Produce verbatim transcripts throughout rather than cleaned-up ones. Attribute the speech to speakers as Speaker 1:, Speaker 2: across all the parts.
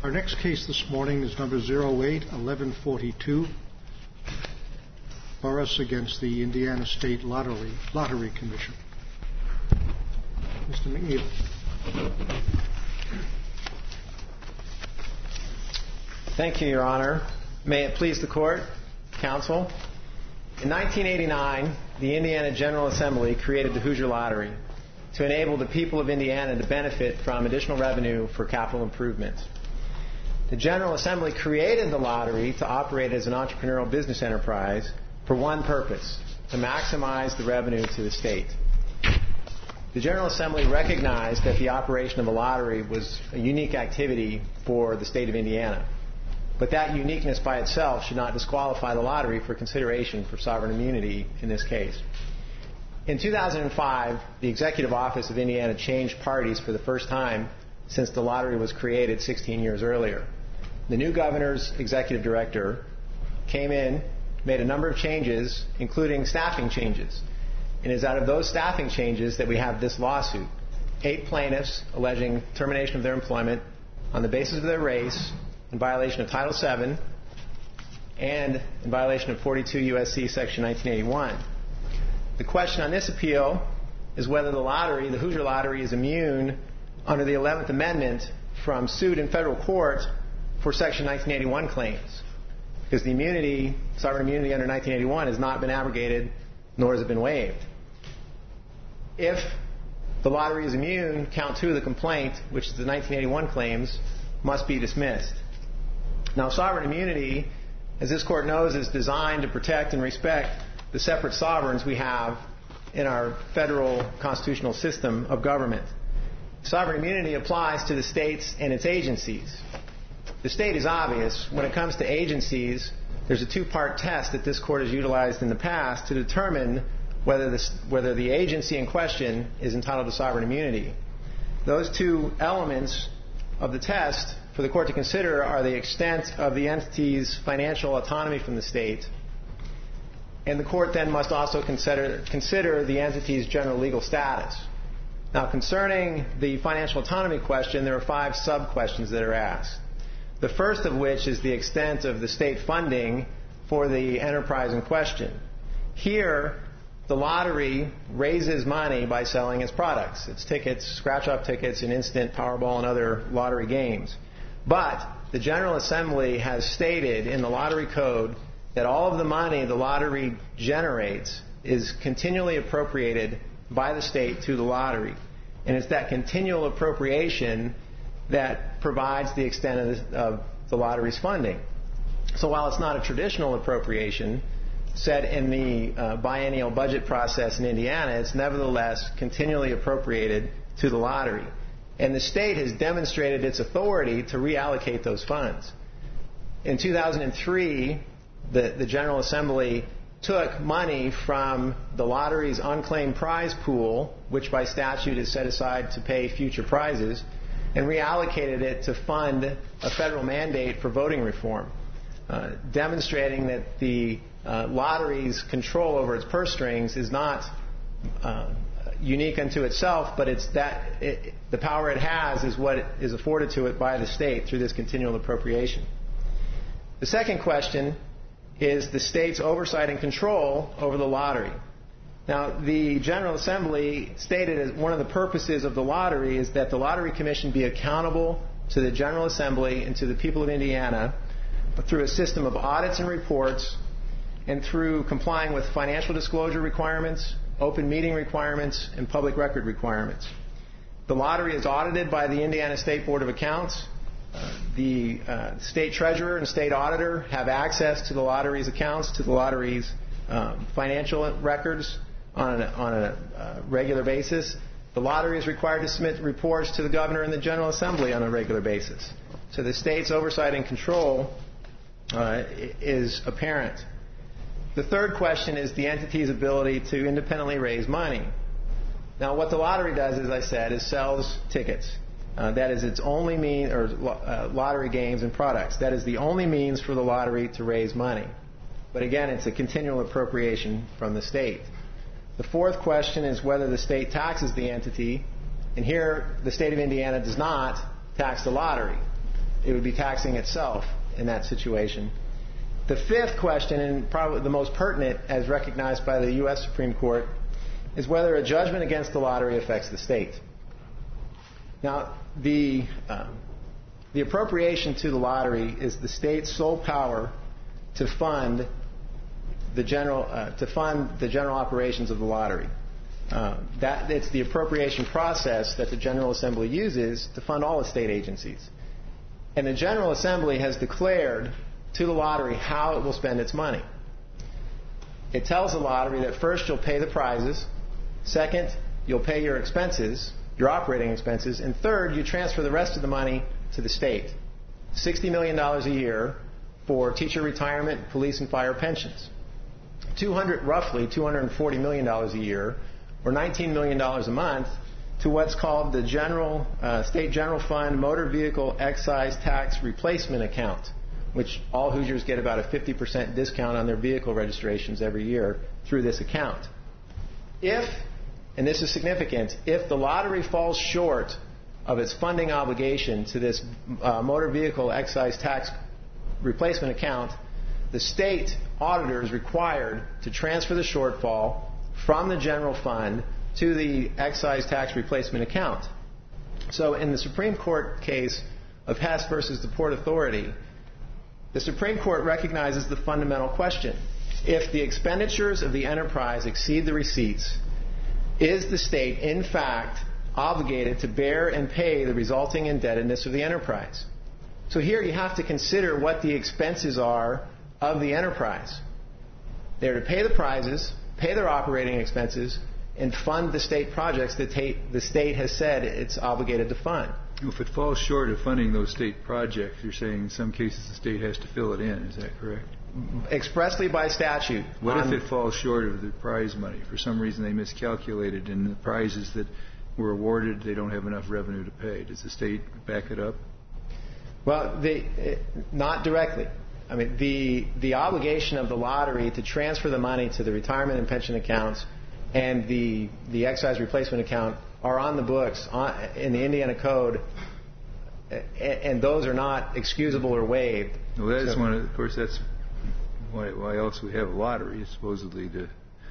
Speaker 1: Our next case this morning is number zero eight eleven forty-two, Burris against the Indiana State Lottery Lottery Commission. Mister McNeil.
Speaker 2: Thank you, Your Honor. May it please the Court, Counsel. In nineteen eighty-nine, the Indiana General Assembly created the Hoosier Lottery to enable the people of Indiana to benefit from additional revenue for capital improvement. The General Assembly created the lottery to operate as an entrepreneurial business enterprise for one purpose: to maximize the revenue to the state. The General Assembly recognized that the operation of a lottery was a unique activity for the state of Indiana. But that uniqueness by itself should not disqualify the lottery for consideration for sovereign immunity in this case. In two thousand five, the Executive Office of Indiana changed parties for the first time since the lottery was created sixteen years earlier. The new governor's executive director came in, made a number of changes, including staffing changes. And it is out of those staffing changes that we have this lawsuit. Eight plaintiffs alleging termination of their employment on the basis of their race, in violation of Title seven, and in violation of forty-two U S C Section nineteen eighty-one. The question on this appeal is whether the lottery, the Hoosier Lottery, is immune under the eleventh Amendment from suit in federal court for Section nineteen eighty-one claims. Because the immunity, sovereign immunity under nineteen eighty-one has not been abrogated, nor has it been waived. If the lottery is immune, count two of the complaint, which is the nineteen eighty-one claims, must be dismissed. Now, sovereign immunity, as this Court knows, is designed to protect and respect the separate sovereigns we have in our federal constitutional system of government. Sovereign immunity applies to the states and its agencies. The state is obvious. When it comes to agencies, there's a two-part test that this Court has utilized in the past to determine whether, this, whether the agency in question is entitled to sovereign immunity. Those two elements of the test for the Court to consider are the extent of the entity's financial autonomy from the state, and the Court then must also consider, consider the entity's general legal status. Now, concerning the financial autonomy question, there are five sub-questions that are asked. The first of which is the extent of the state funding for the enterprise in question. Here, the lottery raises money by selling its products, its tickets, scratch-off tickets, and instant Powerball and other lottery games. But the General Assembly has stated in the lottery code that all of the money the lottery generates is continually appropriated by the state to the lottery. And it's that continual appropriation that provides the extent of the, of the lottery's funding. So while it's not a traditional appropriation set in the uh, biennial budget process in Indiana, it's nevertheless continually appropriated to the lottery. And the state has demonstrated its authority to reallocate those funds. In two thousand three, the, the General Assembly took money from the lottery's unclaimed prize pool, which by statute is set aside to pay future prizes, and reallocated it to fund a federal mandate for voting reform, uh, demonstrating that the uh, lottery's control over its purse strings is not uh, unique unto itself, but it's that it, the power it has is what is afforded to it by the state through this continual appropriation. The second question is the state's oversight and control over the lottery. Now, the General Assembly stated as one of the purposes of the lottery is that the Lottery Commission be accountable to the General Assembly and to the people of Indiana through a system of audits and reports and through complying with financial disclosure requirements, open meeting requirements, and public record requirements. The lottery is audited by the Indiana State Board of Accounts. Uh, the uh, state treasurer and state auditor have access to the lottery's accounts, to the lottery's um, financial records on a, on a uh, regular basis. The lottery is required to submit reports to the governor and the General Assembly on a regular basis. So the state's oversight and control uh, is apparent. The third question is the entity's ability to independently raise money. Now, what the lottery does, as I said, is sells tickets. Uh, that is its only mean, or uh, lottery games and products. That is the only means for the lottery to raise money. But again, it's a continual appropriation from the state. The fourth question is whether the state taxes the entity. And here, the state of Indiana does not tax the lottery. it would be taxing itself in that situation. The fifth question, and probably the most pertinent as recognized by the U S Supreme Court, is whether a judgment against the lottery affects the state. Now, the, uh, the appropriation to the lottery is the state's sole power to fund the general, uh, to fund the general operations of the lottery. Uh, that, it's the appropriation process that the General Assembly uses to fund all the state agencies. And the General Assembly has declared to the lottery how it will spend its money. It tells the lottery that first you'll pay the prizes, second you'll pay your expenses, your operating expenses, and third you transfer the rest of the money to the state. sixty million dollars a year for teacher retirement, police and fire pensions. two hundred, roughly two hundred forty million dollars a year, or nineteen million dollars a month, to what's called the General uh, State General Fund Motor Vehicle Excise Tax Replacement Account, which all Hoosiers get about a fifty percent discount on their vehicle registrations every year through this account. If, and this is significant, if the lottery falls short of its funding obligation to this uh, Motor Vehicle Excise Tax Replacement Account, the state auditor is required to transfer the shortfall from the general fund to the excise tax replacement account. So in the Supreme Court case of Hess versus the Port Authority, the Supreme Court recognizes the fundamental question. If the expenditures of the enterprise exceed the receipts, is the state in fact obligated to bear and pay the resulting indebtedness of the enterprise? So here you have to consider what the expenses are of the enterprise. They're to pay the prizes, pay their operating expenses, and fund the state projects that the state has said it's obligated to fund.
Speaker 3: If it falls short of funding those state projects, you're saying in some cases the state has to fill it in. Is that correct?
Speaker 2: Expressly by statute.
Speaker 3: What if it falls short of the prize money? For some reason they miscalculated, and the prizes that were awarded, they don't have enough revenue to pay. Does the state back it up?
Speaker 2: Well, they, not directly. I mean, the the obligation of the lottery to transfer the money to the retirement and pension accounts and the the excise replacement account are on the books on, in the Indiana Code, and those are not excusable or waived.
Speaker 3: Well, that is
Speaker 2: so,
Speaker 3: one of, of course, that's why, why else we have a lottery, supposedly to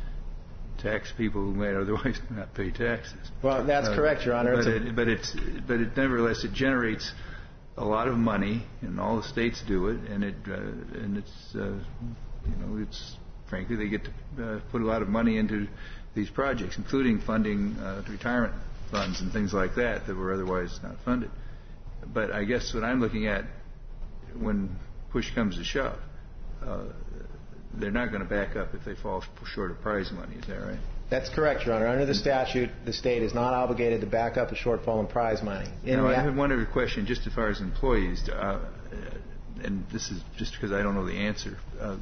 Speaker 3: tax people who might otherwise not pay taxes.
Speaker 2: Well, that's uh, correct, Your Honor.
Speaker 3: But,
Speaker 2: it's
Speaker 3: it, but it's but it nevertheless it generates a lot of money, and all the states do it, and it uh, and it's uh, you know it's frankly they get to uh, put a lot of money into these projects, including funding uh, retirement funds and things like that that were otherwise not funded. But I guess what I'm looking at, when push comes to shove, uh, they're not going to back up if they fall short of prize money. Is that right?
Speaker 2: That's correct, Your Honor. Under the statute, the state is not obligated to back up a shortfall in prize money. In
Speaker 3: now,
Speaker 2: rea-
Speaker 3: I have one other question, just as far as employees, uh, and this is just because I don't know the answer. Uh,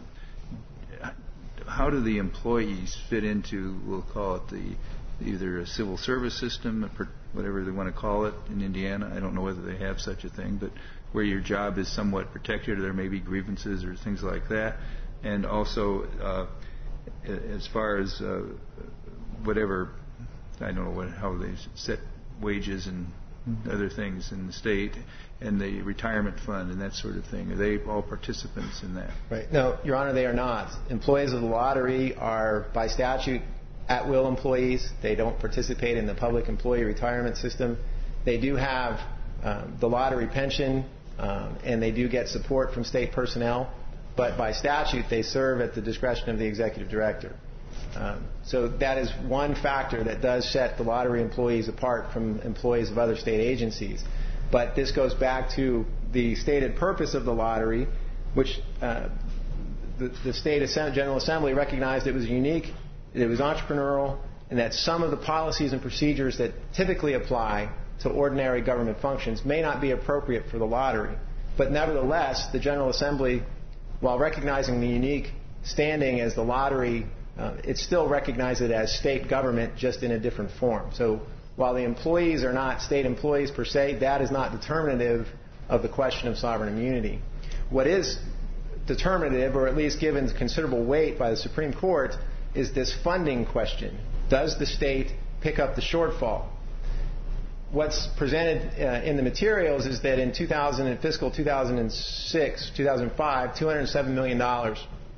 Speaker 3: how do the employees fit into, we'll call it the either a civil service system, whatever they want to call it in Indiana? I don't know whether they have such a thing, but where your job is somewhat protected, or there may be grievances or things like that. And also, uh, as far as uh, whatever, I don't know what, how they set wages and other things in the state, and the retirement fund and that sort of thing. Are they all participants in that?
Speaker 2: Right. No, Your Honor, they are not. Employees of the lottery are, by statute, at-will employees. They don't participate in the public employee retirement system. They do have um, the lottery pension, um, and they do get support from state personnel. But by statute, they serve at the discretion of the executive director. Um, so that is one factor that does set the lottery employees apart from employees of other state agencies. But this goes back to the stated purpose of the lottery, which uh, the, the state General Assembly recognized it was unique, it was entrepreneurial, and that some of the policies and procedures that typically apply to ordinary government functions may not be appropriate for the lottery. But nevertheless, the General Assembly, while recognizing the unique standing as the lottery, uh, it still recognized it as state government, just in a different form. So while the employees are not state employees per se, that is not determinative of the question of sovereign immunity. What is determinative, or at least given considerable weight by the Supreme Court, is this funding question. Does the state pick up the shortfall? what's presented uh, in the materials is that in two thousand, in fiscal two thousand six, two thousand five, two hundred seven million dollars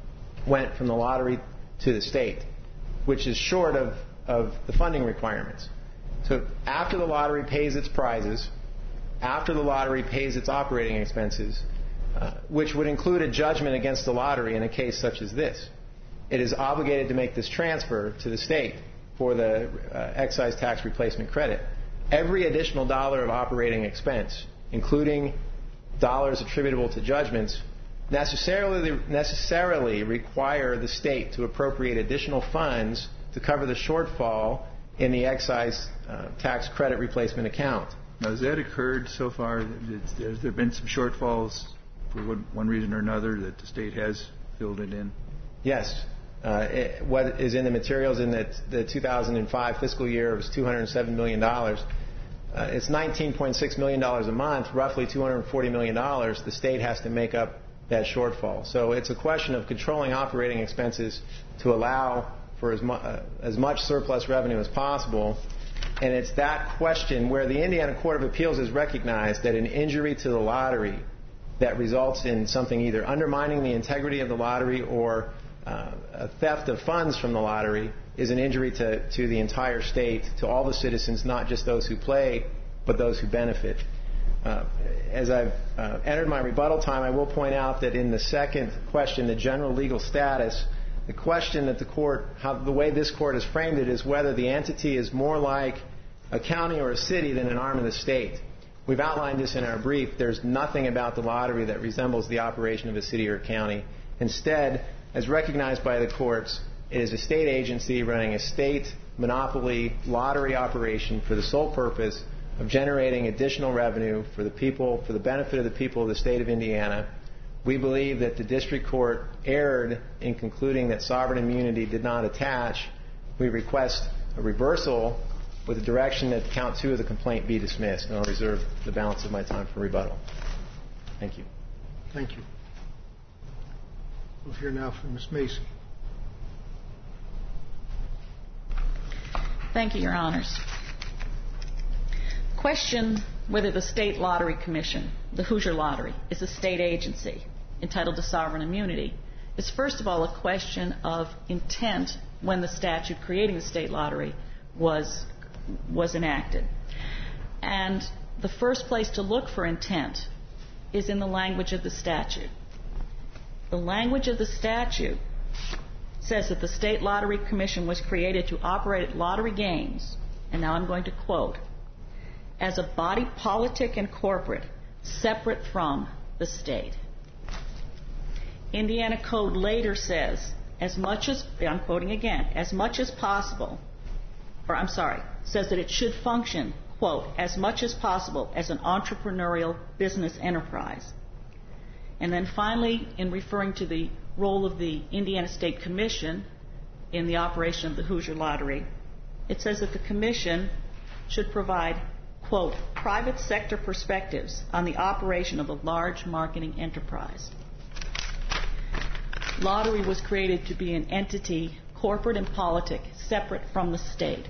Speaker 2: went from the lottery to the state, which is short of, of the funding requirements. So after the lottery pays its prizes, after the lottery pays its operating expenses, uh, which would include a judgment against the lottery in a case such as this, it is obligated to make this transfer to the state for the uh, excise tax replacement credit. Every additional dollar of operating expense, including dollars attributable to judgments, necessarily necessarily require the state to appropriate additional funds to cover the shortfall in the excise uh, tax credit replacement account.
Speaker 3: Now, has that occurred so far? Has there been some shortfalls for one reason or another that the state has filled it in?
Speaker 2: Yes. Uh, it, what is in the materials in the, the two thousand five fiscal year was two hundred seven million dollars. Uh, it's nineteen point six million dollars a month, roughly two hundred forty million dollars. The state has to make up that shortfall. So it's a question of controlling operating expenses to allow for as, mu- uh, as much surplus revenue as possible. And it's that question where the Indiana Court of Appeals has recognized that an injury to the lottery that results in something either undermining the integrity of the lottery or uh, a theft of funds from the lottery is an injury to, to the entire state, to all the citizens, not just those who play, but those who benefit. Uh, as I've uh, entered my rebuttal time, I will point out that in the second question, the general legal status, the question that the court, how, the way this court has framed it is whether the entity is more like a county or a city than an arm of the state. We've outlined this in our brief. There's nothing about the lottery that resembles the operation of a city or county. Instead, as recognized by the courts, it is a state agency running a state monopoly lottery operation for the sole purpose of generating additional revenue for the people, for the benefit of the people of the state of Indiana. We believe that the district court erred in concluding that sovereign immunity did not attach. We request a reversal with the direction that count two of the complaint be dismissed, and I'll reserve the balance of my time for rebuttal. Thank you.
Speaker 1: Thank you. We'll hear now from Miz Macy.
Speaker 4: Thank you, Your Honors. Question whether the State Lottery Commission, the Hoosier Lottery, is a state agency entitled to sovereign immunity is first of all a question of intent when the statute creating the state lottery was was enacted. And the first place to look for intent is in the language of the statute. The language of the statute says that the State Lottery Commission was created to operate lottery games, and now I'm going to quote, as a body politic and corporate separate from the state. Indiana Code later says, as much as, I'm quoting again, as much as possible, or I'm sorry, says that it should function, quote, as much as possible as an entrepreneurial business enterprise. And then finally, in referring to the role of the Indiana State Commission in the operation of the Hoosier Lottery, it says that the Commission should provide, quote, private sector perspectives on the operation of a large marketing enterprise. Lottery was created to be an entity, corporate and politic, separate from the state.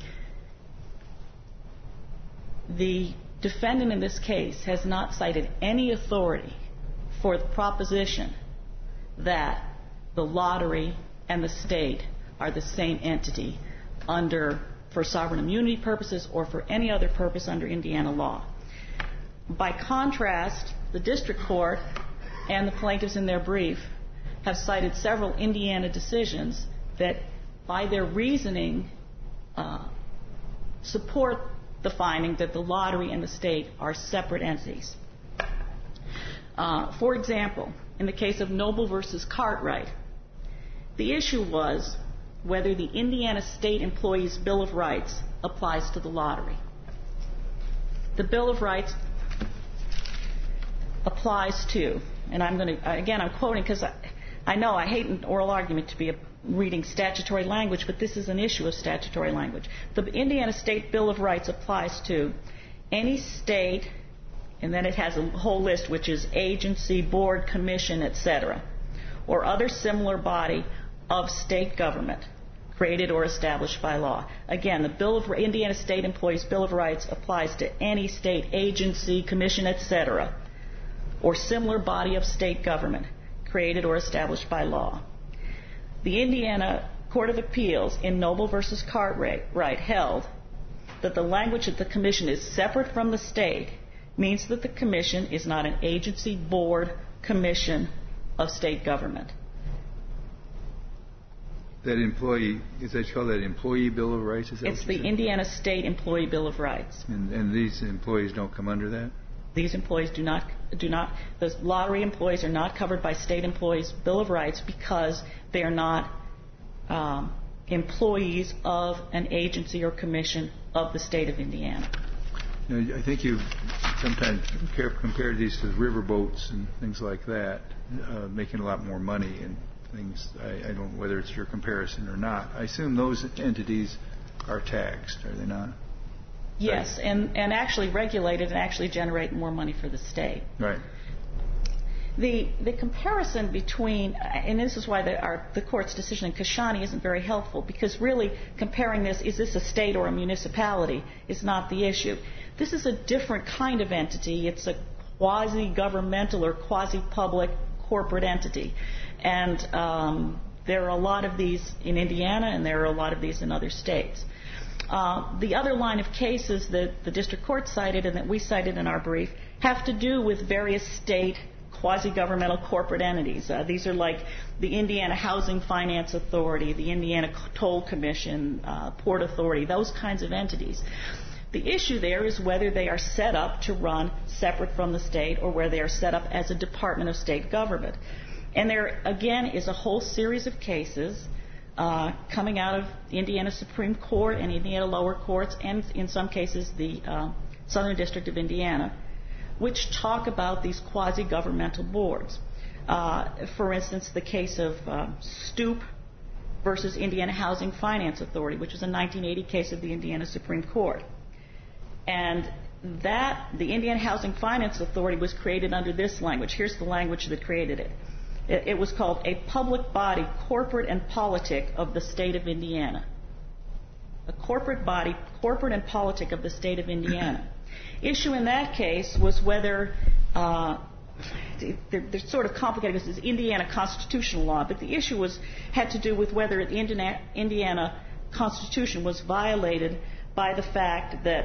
Speaker 4: The defendant in this case has not cited any authority for the proposition that the lottery and the state are the same entity under, for sovereign immunity purposes or for any other purpose under Indiana law. By contrast, the district court and the plaintiffs in their brief have cited several Indiana decisions that, by their reasoning, uh, support the finding that the lottery and the state are separate entities. Uh, for example, in the case of Noble versus Cartwright, the issue was whether the Indiana State Employees Bill of Rights applies to the lottery. The Bill of Rights applies to, and I'm going to, again, I'm quoting because I, I know I hate an oral argument to be a, reading statutory language, but this is an issue of statutory language. The Indiana State Bill of Rights applies to any state, and then it has a whole list, which is agency, board, commission, et cetera, or other similar body of state government created or established by law. Again, the Bill of Indiana State Employees Bill of Rights applies to any state agency, commission, et cetera, or similar body of state government created or established by law. The Indiana Court of Appeals in Noble versus Cartwright held that the language that the commission is separate from the state means that the commission is not an agency, board, commission of state government.
Speaker 3: That employee, is that called that Employee Bill of Rights? Is that
Speaker 4: It's
Speaker 3: what
Speaker 4: the
Speaker 3: you said?
Speaker 4: Indiana State Employee Bill of Rights.
Speaker 3: And, and these employees don't come under that?
Speaker 4: These employees do not, do not, the lottery employees are not covered by State Employees Bill of Rights because they are not um, employees of an agency or commission of the state of Indiana.
Speaker 3: You know, I think you've sometimes compare, compared these to riverboats and things like that, uh, making a lot more money and things. I, I don't know whether it's your comparison or not. I assume those entities are taxed, are they not?
Speaker 4: Yes, and, and actually regulated and actually generate more money for the state.
Speaker 3: Right.
Speaker 4: The the comparison between, and this is why the, our, the court's decision in Kashani isn't very helpful, because really comparing this, is this a state or a municipality, is not the issue. This is a different kind of entity. It's a quasi-governmental or quasi-public corporate entity. And um, there are a lot of these in Indiana, and there are a lot of these in other states. Uh, the other line of cases that the district court cited and that we cited in our brief have to do with various state quasi-governmental corporate entities. Uh, these are like the Indiana Housing Finance Authority, the Indiana Toll Commission, uh, Port Authority, those kinds of entities. The issue there is whether they are set up to run separate from the state or where they are set up as a department of state government. And there, again, is a whole series of cases Uh, coming out of the Indiana Supreme Court and Indiana lower courts, and in some cases the uh, Southern District of Indiana, which talk about these quasi-governmental boards. Uh, for instance, the case of uh, Stoop versus Indiana Housing Finance Authority, which was a nineteen eighty case of the Indiana Supreme Court. And that, the Indiana Housing Finance Authority was created under this language. Here's the language that created it. It was called a public body, corporate and politic of the state of Indiana. A corporate body, corporate and politic of the state of Indiana. Issue in that case was whether, uh, they're, they're sort of complicated because it's Indiana constitutional law, but the issue was had to do with whether the Indiana, Indiana Constitution was violated by the fact that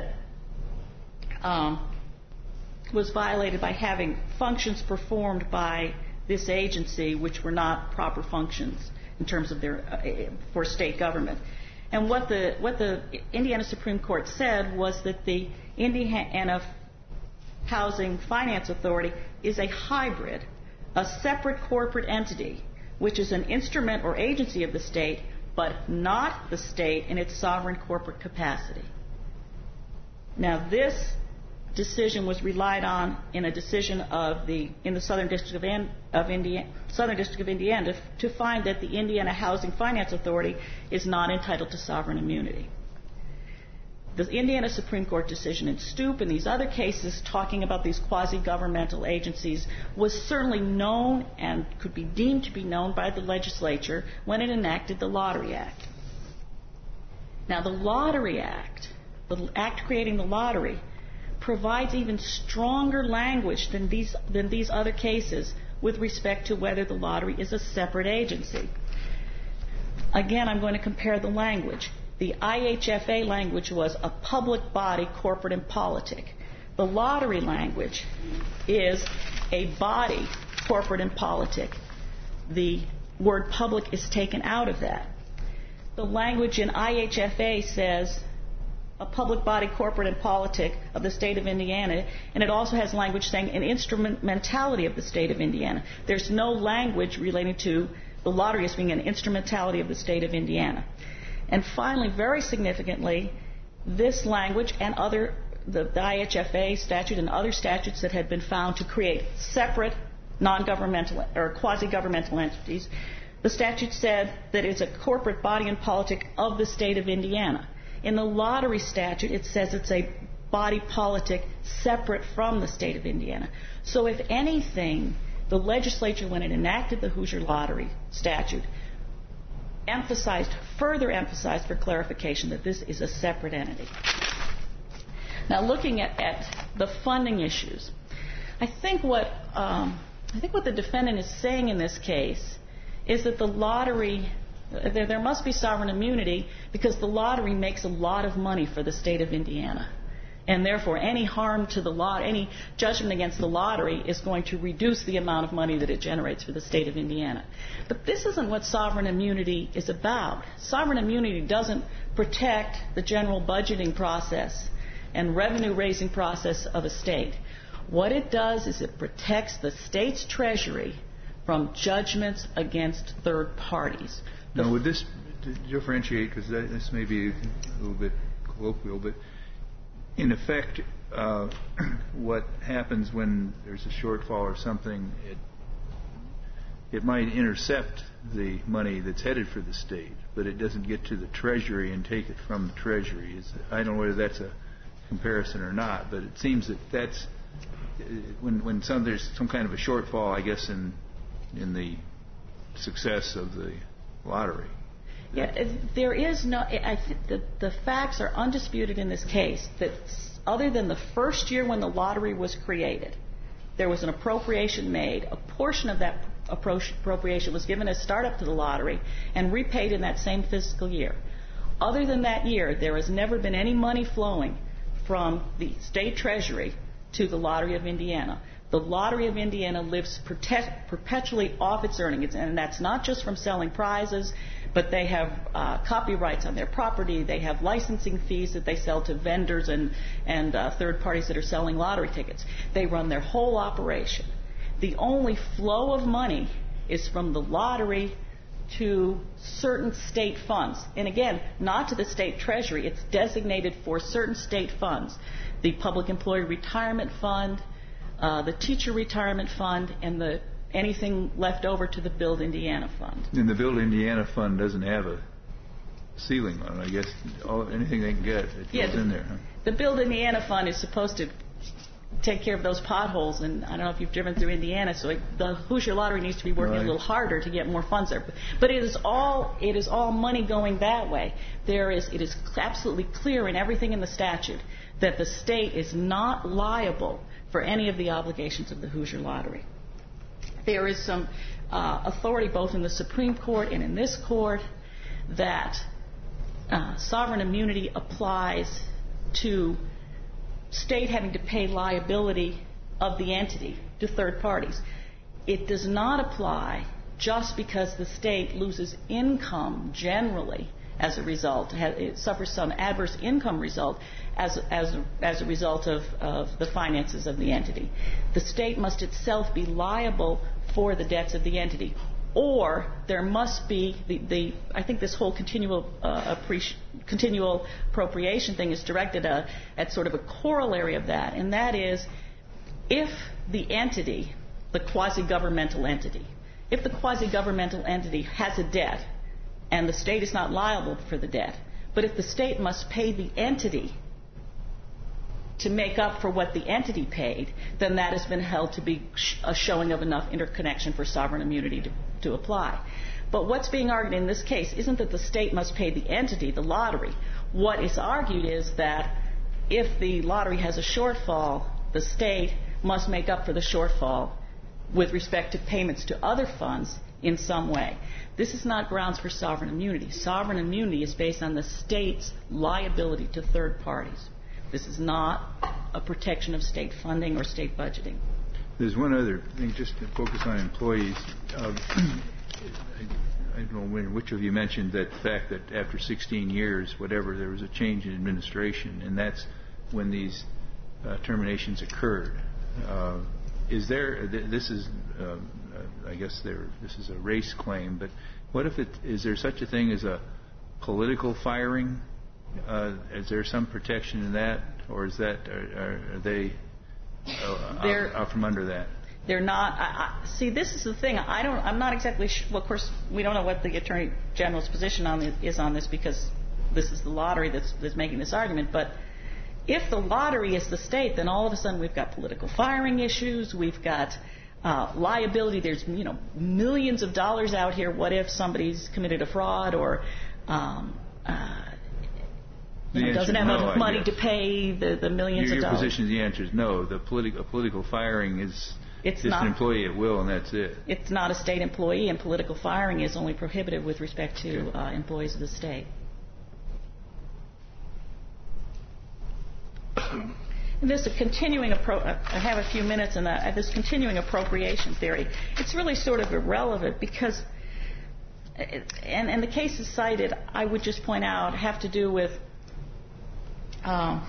Speaker 4: um, was violated by having functions performed by this agency which were not proper functions in terms of their uh, for state government. And what the what the Indiana Supreme Court said was that the Indiana Housing Finance Authority is a hybrid, a separate corporate entity which is an instrument or agency of the state, but not the state in its sovereign corporate capacity. Now this decision was relied on in a decision of the in the Southern District of, of Indiana, Southern District of Indiana to, to find that the Indiana Housing Finance Authority is not entitled to sovereign immunity. The Indiana Supreme Court decision in Stoop and these other cases talking about these quasi-governmental agencies was certainly known and could be deemed to be known by the legislature when it enacted the Lottery Act. Now the Lottery Act, the act creating the lottery, provides even stronger language than these than these other cases with respect to whether the lottery is a separate agency. Again, I'm going to compare the language. The I H F A language was a public body, corporate and politic. The lottery language is a body, corporate and politic. The word public is taken out of that. The language in I H F A says a public body, corporate and politic of the state of Indiana, and it also has language saying an instrumentality of the state of Indiana. There's no language relating to the lottery as being an instrumentality of the state of Indiana. And finally, very significantly, this language and other, the, the I H F A statute and other statutes that had been found to create separate non-governmental or quasi-governmental entities, the statute said that it's a corporate body and politic of the state of Indiana. In the lottery statute, it says it's a body politic separate from the state of Indiana. So if anything, the legislature, when it enacted the Hoosier Lottery statute, emphasized further emphasize for clarification that this is a separate entity. Now, looking at, at the funding issues, I think what um, I think what the defendant is saying in this case is that the lottery, there, there must be sovereign immunity because the lottery makes a lot of money for the state of Indiana. And therefore, any harm to the lot, any judgment against the lottery is going to reduce the amount of money that it generates for the state of Indiana. But this isn't what sovereign immunity is about. Sovereign immunity doesn't protect the general budgeting process and revenue-raising process of a state. What it does is it protects the state's treasury from judgments against third parties.
Speaker 3: Now, would this differentiate, because this may be a little bit colloquial, but in effect, uh, what happens when there's a shortfall or something, it it might intercept the money that's headed for the state, but it doesn't get to the Treasury and take it from the Treasury. It's, I don't know whether that's a comparison or not, but it seems that that's when when some there's some kind of a shortfall, I guess, in in the success of the lottery.
Speaker 4: Yeah, there is no. I think the, the facts are undisputed in this case that other than the first year when the lottery was created, there was an appropriation made. A portion of that appropriation was given as startup to the lottery and repaid in that same fiscal year. Other than that year, there has never been any money flowing from the state treasury to the Lottery of Indiana. The Lottery of Indiana lives perpetually off its earnings, and that's not just from selling prizes, but they have uh, copyrights on their property. They have licensing fees that they sell to vendors and, and uh, third parties that are selling lottery tickets. They run their whole operation. The only flow of money is from the lottery to certain state funds. And again, not to the state treasury. It's designated for certain state funds. The Public Employee Retirement Fund, uh, the Teacher Retirement Fund, and the anything left over to the Build Indiana Fund.
Speaker 3: And the Build Indiana Fund doesn't have a ceiling on it. I guess all, anything they can get, it
Speaker 4: yeah,
Speaker 3: goes
Speaker 4: the,
Speaker 3: in there. Huh?
Speaker 4: The Build Indiana Fund is supposed to take care of those potholes, and I don't know if you've driven through Indiana, so it, the Hoosier Lottery needs to be working right. a little harder to get more funds there. But it is all it is all money going that way. There is it is absolutely clear in everything in the statute that the state is not liable for any of the obligations of the Hoosier Lottery. There is some uh, authority both in the Supreme Court and in this court that uh, sovereign immunity applies to state having to pay liability of the entity to third parties. It does not apply just because the state loses income generally as a result, it suffers some adverse income result as, as, as a result of, of the finances of the entity. The state must itself be liable for the debts of the entity. Or there must be, the, the I think this whole continual, uh, appreci- continual appropriation thing is directed uh, at sort of a corollary of that, and that is if the entity, the quasi-governmental entity, if the quasi-governmental entity has a debt, and the state is not liable for the debt, but if the state must pay the entity to make up for what the entity paid, then that has been held to be a showing of enough interconnection for sovereign immunity to, to apply. But what's being argued in this case isn't that the state must pay the entity, the lottery. What is argued is that if the lottery has a shortfall, the state must make up for the shortfall with respect to payments to other funds in some way. This is not grounds for sovereign immunity. Sovereign immunity is based on the state's liability to third parties. This is not a protection of state funding or state budgeting.
Speaker 3: There's one other thing, just to focus on employees. Uh, I, I don't know when, which of you mentioned that fact that after sixteen years, whatever, there was a change in administration, and that's when these uh, terminations occurred. Uh, is there? This is, uh, I guess, there. This is a race claim, but what if it is there such a thing as a political firing? Uh, is there some protection in that, or is that are, are they uh, out, out from under that?
Speaker 4: They're not. I, I, see, this is the thing. I don't. I'm not exactly sure. Well, of course, we don't know what the Attorney General's position on this, is on this because this is the lottery that's, that's making this argument. But if the lottery is the state, then all of a sudden we've got political firing issues. We've got uh, liability. There's you know millions of dollars out here. What if somebody's committed a fraud or um, uh,
Speaker 3: The
Speaker 4: you know,
Speaker 3: answer
Speaker 4: doesn't
Speaker 3: is
Speaker 4: have
Speaker 3: no,
Speaker 4: enough
Speaker 3: I
Speaker 4: money
Speaker 3: guess.
Speaker 4: to pay the, the millions
Speaker 3: Your,
Speaker 4: of
Speaker 3: your
Speaker 4: dollars.
Speaker 3: position, the answer is no. The politi- a political firing is
Speaker 4: It's
Speaker 3: just
Speaker 4: not-
Speaker 3: an employee at will, and that's it.
Speaker 4: It's not a state employee, and political firing is only prohibited with respect to
Speaker 3: Okay.
Speaker 4: uh, employees of the state. And this continuing appro- I have a few minutes in that. This continuing appropriation theory, it's really sort of irrelevant because, it, and, and the cases cited, I would just point out, have to do with, um,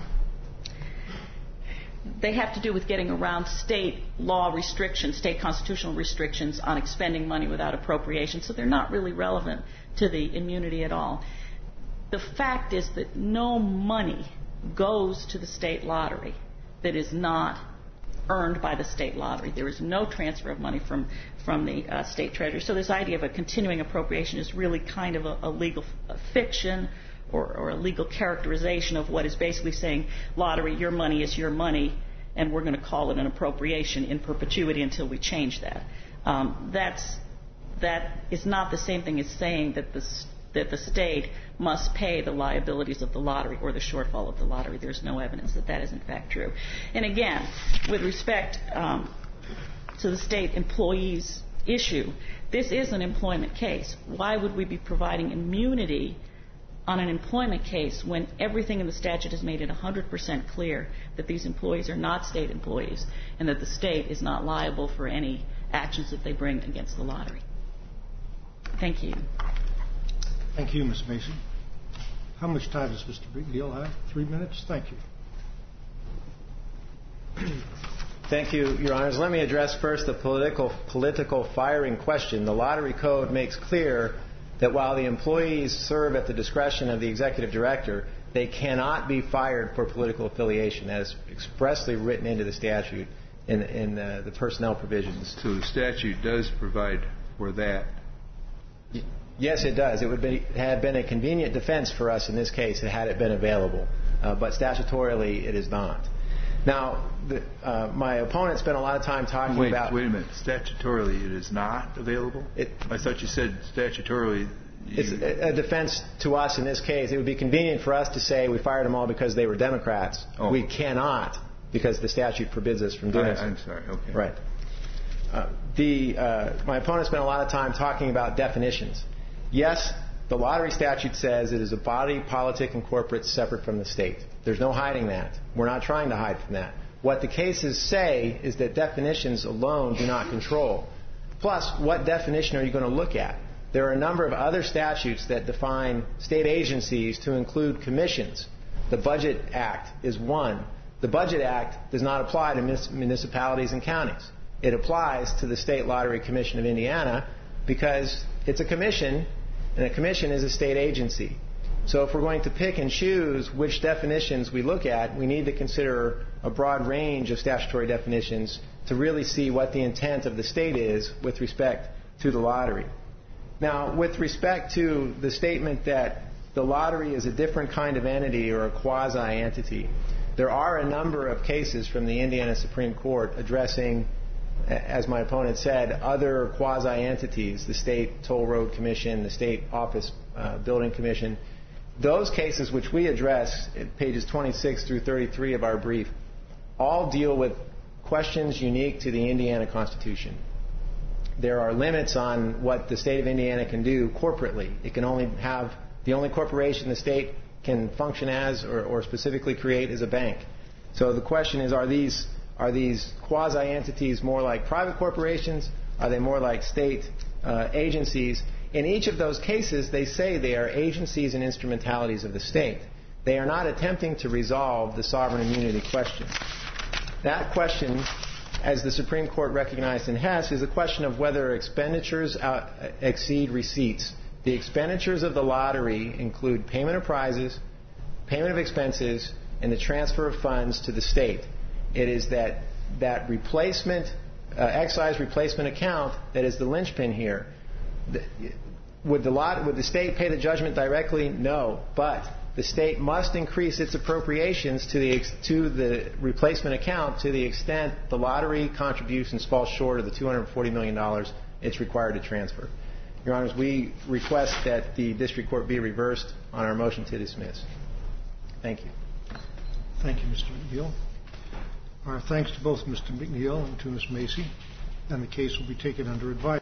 Speaker 4: they have to do with getting around state law restrictions, state constitutional restrictions on expending money without appropriation. So they're not really relevant to the immunity at all. The fact is that no money goes to the state lottery that is not earned by the state lottery. There is no transfer of money from, from the uh, state treasury. So this idea of a continuing appropriation is really kind of a, a legal f- fiction or, or a legal characterization of what is basically saying, lottery, your money is your money, and we're going to call it an appropriation in perpetuity until we change that. Um, that's, that is not the same thing as saying that the that the state must pay the liabilities of the lottery or the shortfall of the lottery. There's no evidence that that is in fact true. And again, with respect um, to the state employees issue, this is an employment case. Why would we be providing immunity on an employment case when everything in the statute has made it one hundred percent clear that these employees are not state employees and that the state is not liable for any actions that they bring against the lottery? Thank you.
Speaker 1: Thank you, Miz Mason. How much time does Mister Beale have? Three minutes? Thank you.
Speaker 2: Thank you, Your Honors. Let me address first the political political firing question. The Lottery Code makes clear that while the employees serve at the discretion of the executive director, they cannot be fired for political affiliation. That is expressly written into the statute in, in uh, the personnel provisions.
Speaker 3: So the statute does provide for that.
Speaker 2: Yes, it does. It would be, have been a convenient defense for us in this case had it been available. Uh, but statutorily, it is not. Now, the, uh, my opponent spent a lot of time talking
Speaker 3: wait,
Speaker 2: about...
Speaker 3: Wait a minute. Statutorily, it is not available?
Speaker 2: It,
Speaker 3: I thought you said statutorily... You,
Speaker 2: it's a, a defense to us in this case. It would be convenient for us to say we fired them all because they were Democrats.
Speaker 3: Oh.
Speaker 2: We cannot because the statute forbids us from doing
Speaker 3: I,
Speaker 2: so.
Speaker 3: I'm sorry. Okay.
Speaker 2: Right. Uh, the, uh, my opponent spent a lot of time talking about definitions. Yes, the lottery statute says it is a body, politic, and corporate separate from the state. There's no hiding that. We're not trying to hide from that. What the cases say is that definitions alone do not control. Plus, what definition are you going to look at? There are a number of other statutes that define state agencies to include commissions. The Budget Act is one. The Budget Act does not apply to municipalities and counties. It applies to the State Lottery Commission of Indiana because it's a commission, and a commission is a state agency. So if we're going to pick and choose which definitions we look at, we need to consider a broad range of statutory definitions to really see what the intent of the state is with respect to the lottery. Now, with respect to the statement that the lottery is a different kind of entity or a quasi-entity, there are a number of cases from the Indiana Supreme Court addressing, as my opponent said, other quasi-entities, the State Toll Road Commission, the State Office uh, Building Commission. Those cases which we address at pages twenty-six through thirty-three of our brief all deal with questions unique to the Indiana Constitution. There are limits on what the state of Indiana can do corporately. It can only have, the only corporation the state can function as or, or specifically create is a bank. So the question is, are these Are these quasi-entities more like private corporations? Are they more like state uh, agencies? In each of those cases, they say they are agencies and instrumentalities of the state. They are not attempting to resolve the sovereign immunity question. That question, as the Supreme Court recognized in Hess, is a question of whether expenditures out, exceed receipts. The expenditures of the lottery include payment of prizes, payment of expenses, and the transfer of funds to the state. It is that that replacement, uh, excise replacement account that is the linchpin here. The, would the lot, would the state pay the judgment directly? No, but the state must increase its appropriations to the to the replacement account to the extent the lottery contributions fall short of the two hundred forty million dollars it's required to transfer. Your Honors, we request that the district court be reversed on our motion to dismiss. Thank you.
Speaker 1: Thank you, Mister McNeil. Our thanks to both Mister McNeil and to Miz Macy, and the case will be taken under advice.